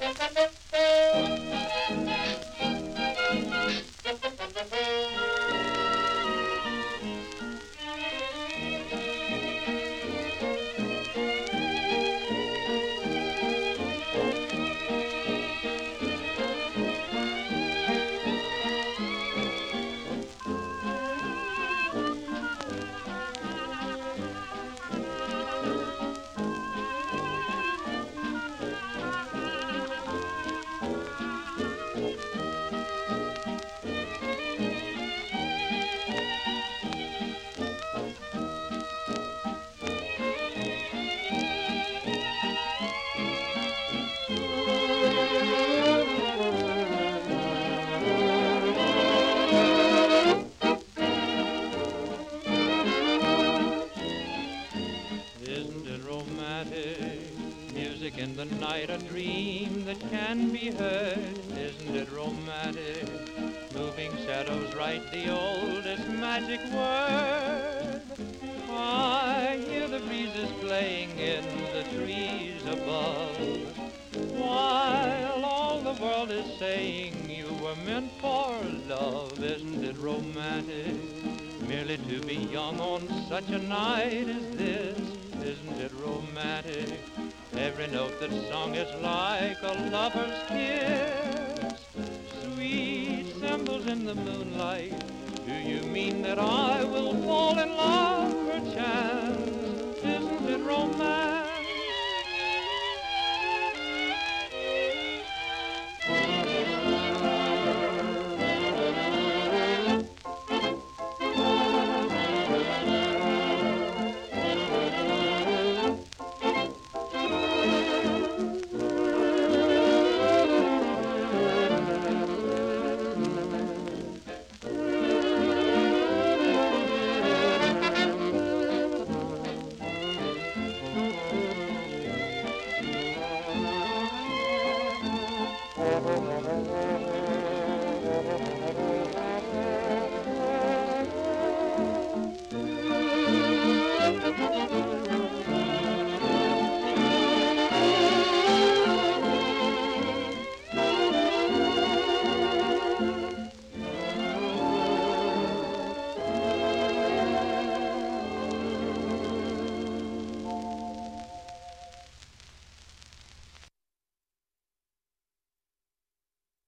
Isn't it romantic? Music in the night, a dream that can be heard. Isn't it romantic? Moving shadows write the oldest magic word. I hear the breezes playing in the trees above, while all the world is saying you were meant for love. Isn't it romantic? Merely to be young on such a night as this. Isn't it romantic? Every note that's sung is like a lover's kiss. Sweet cymbals in the moonlight, do you mean that I will fall in love perchance? Isn't it romantic?